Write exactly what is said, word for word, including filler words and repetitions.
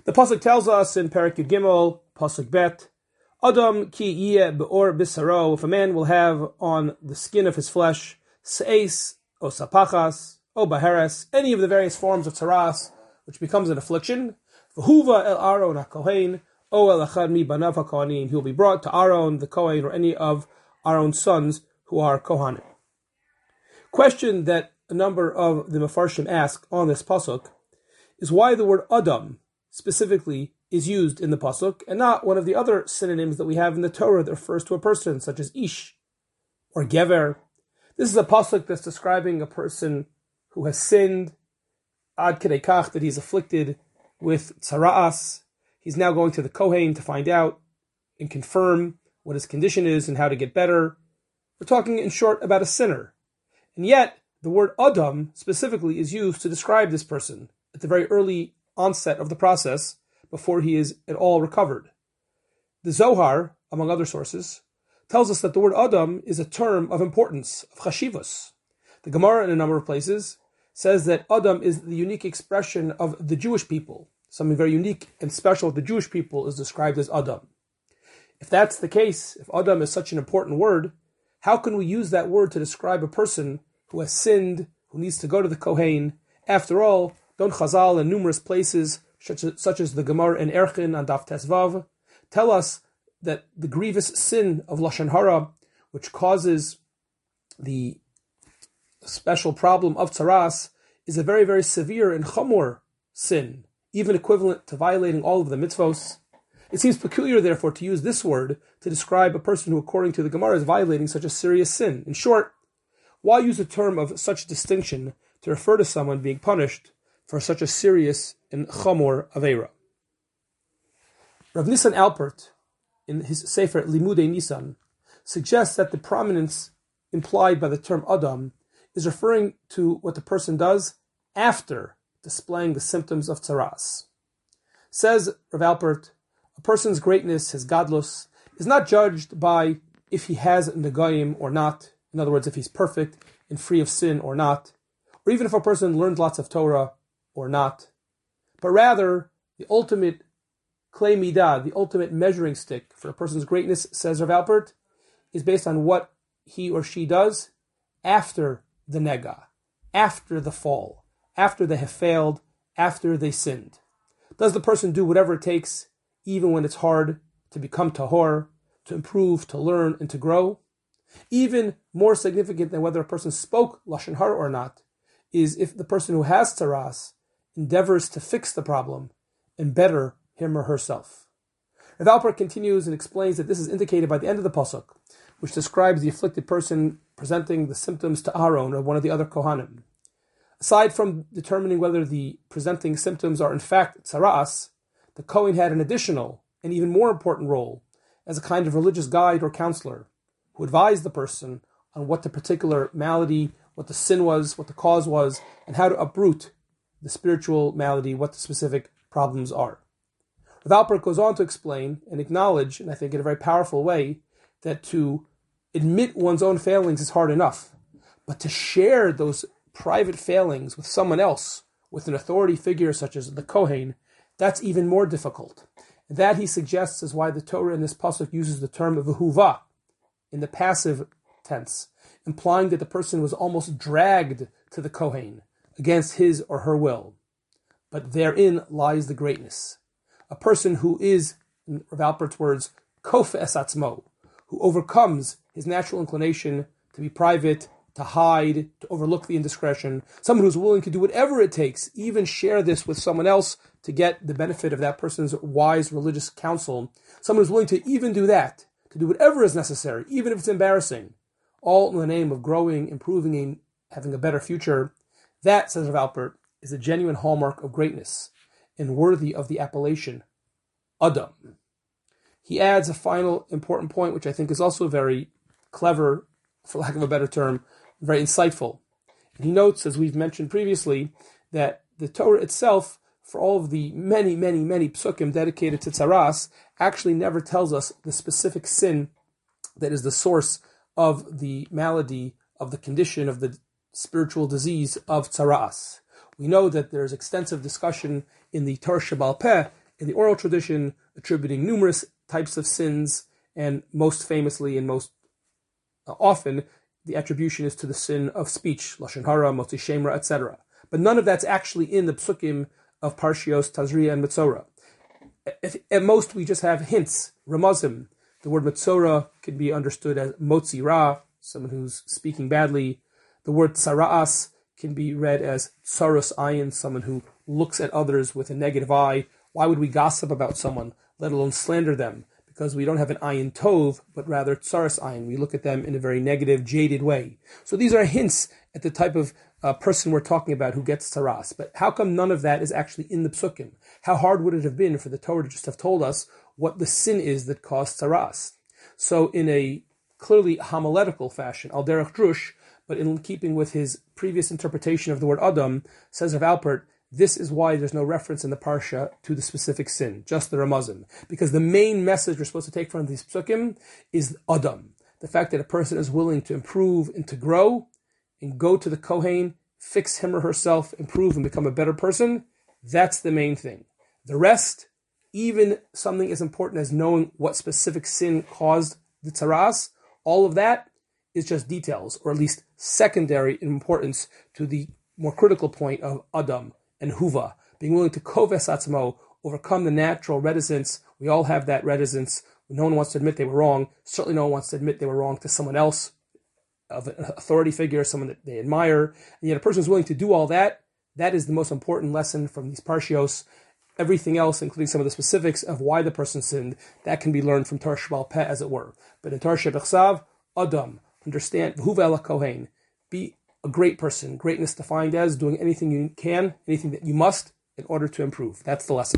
The pasuk tells us in Perek Yud Gimel, pasuk Bet, Adam ki yeh beor bisaro, if a man will have on the skin of his flesh, seis, o sapachas, o baheres, any of the various forms of tzaras, which becomes an affliction, v'huva el Aaron ha-kohen, o el achad mi banav ha-kohanim, he will be brought to Aaron, the Kohen, or any of Aaron's sons who are Kohanim. Question that a number of the Mefarshim ask on this pasuk is why the word Adam specifically is used in the pasuk and not one of the other synonyms that we have in the Torah that refers to a person, such as Ish or Gever. This is a pasuk that's describing a person who has sinned, ad kedei kach, that he's afflicted with tzara'as. He's now going to the Kohen to find out and confirm what his condition is and how to get better. We're talking in short about a sinner. And yet, the word Adam specifically is used to describe this person at the very early onset of the process before he is at all recovered. The Zohar, among other sources, tells us that the word Adam is a term of importance, of chashivos. The Gemara in a number of places says that Adam is the unique expression of the Jewish people. Something very unique and special with the Jewish people is described as Adam. If that's the case, if Adam is such an important word, how can we use that word to describe a person who has sinned, who needs to go to the Kohen? After all, don't Chazal in numerous places, such as, such as the Gemara in Erchin and Daf Tesvav, tell us that the grievous sin of Lashon Hara, which causes the special problem of tzaras, is a very, very severe and chamor sin, even equivalent to violating all of the mitzvos. It seems peculiar, therefore, to use this word to describe a person who, according to the Gemara, is violating such a serious sin. In short, why use a term of such distinction to refer to someone being punished for such a serious and chamor aveira? Rav Nisan Alpert, in his Sefer Limudei Nisan, suggests that the prominence implied by the term Adam is referring to what the person does after displaying the symptoms of tzaras. Says Rav Alpert, a person's greatness, his gadlus, is not judged by if he has negayim or not. In other words, if he's perfect and free of sin or not, or even if a person learned lots of Torah or not, but rather the ultimate klei midah, the ultimate measuring stick for a person's greatness, says Rav Alpert, is based on what he or she does after the nega, after the fall, after they have failed, after they sinned. Does the person do whatever it takes, even when it's hard, to become tahor, to improve, to learn, and to grow? Even more significant than whether a person spoke Lashon Hara or not is if the person who has tzaras endeavors to fix the problem and better him or herself. Rav Alpert continues and explains that this is indicated by the end of the pasuk, which describes the afflicted person presenting the symptoms to Aaron or one of the other Kohanim. Aside from determining whether the presenting symptoms are in fact tzaras, the Kohen had an additional and even more important role as a kind of religious guide or counselor who advised the person on what the particular malady, what the sin was, what the cause was, and how to uproot the spiritual malady, what the specific problems are. Rav Alpert goes on to explain and acknowledge, and I think in a very powerful way, that to admit one's own failings is hard enough, but to share those private failings with someone else, with an authority figure such as the Kohen, that's even more difficult. And that, he suggests, is why the Torah in this pasuk uses the term v'huva in the passive tense, implying that the person was almost dragged to the Kohen against his or her will. But therein lies the greatness. A person who is, in Rav Alpert's words, kof es atzmo, who overcomes his natural inclination to be private, to hide, to overlook the indiscretion, someone who's willing to do whatever it takes, even share this with someone else to get the benefit of that person's wise religious counsel, someone who's willing to even do that, to do whatever is necessary, even if it's embarrassing, all in the name of growing, improving, and having a better future. That, says Rav Alpert, is a genuine hallmark of greatness and worthy of the appellation Adam. He adds a final important point, which I think is also very clever, for lack of a better term, very insightful. And he notes, as we've mentioned previously, that the Torah itself, for all of the many, many, many psukim dedicated to tzaras, actually never tells us the specific sin that is the source of the malady, of the condition, of the spiritual disease of tzaras. We know that there is extensive discussion in the Torah Shebaal Peh in the oral tradition, attributing numerous types of sins, and most famously and most uh, often, the attribution is to the sin of speech, lashon hara, motzi shemra, et cetera. But none of that's actually in the psukim of Parshios, Tazria, and Metzora. If, at most, we just have hints, ramazim. The word Metzora can be understood as motzi ra, someone who's speaking badly. The word tsara'as can be read as tsaros ayin, someone who looks at others with a negative eye. Why would we gossip about someone, let alone slander them? Because we don't have an ayin tov, but rather tsaros ayin. We look at them in a very negative, jaded way. So these are hints at the type of uh, person we're talking about who gets tsaras. But how come none of that is actually in the psukim? How hard would it have been for the Torah to just have told us what the sin is that caused tsaras? So in a clearly homiletical fashion, al derech drush, but in keeping with his previous interpretation of the word Adam, says Rav Alpert, this is why there's no reference in the Parsha to the specific sin, just the Ramazim. Because the main message we're supposed to take from these psukim is Adam. The fact that a person is willing to improve and to grow and go to the Kohen, fix him or herself, improve and become a better person, that's the main thing. The rest, even something as important as knowing what specific sin caused the tzaras, all of that is just details, or at least secondary in importance to the more critical point of Adam and Huva, being willing to koves atzmo, overcome the natural reticence. We all have that reticence. No one wants to admit they were wrong. Certainly no one wants to admit they were wrong to someone else, of an authority figure, someone that they admire. And yet a person is willing to do all that. That is the most important lesson from these parshios. Everything else, including some of the specifics of why the person sinned, that can be learned from Torah Sheba'al Peh, as it were. But in Torah Shebechsav, Adam, understand, Huva ela Kohen, be a great person. Greatness defined as doing anything you can, anything that you must, in order to improve. That's the lesson.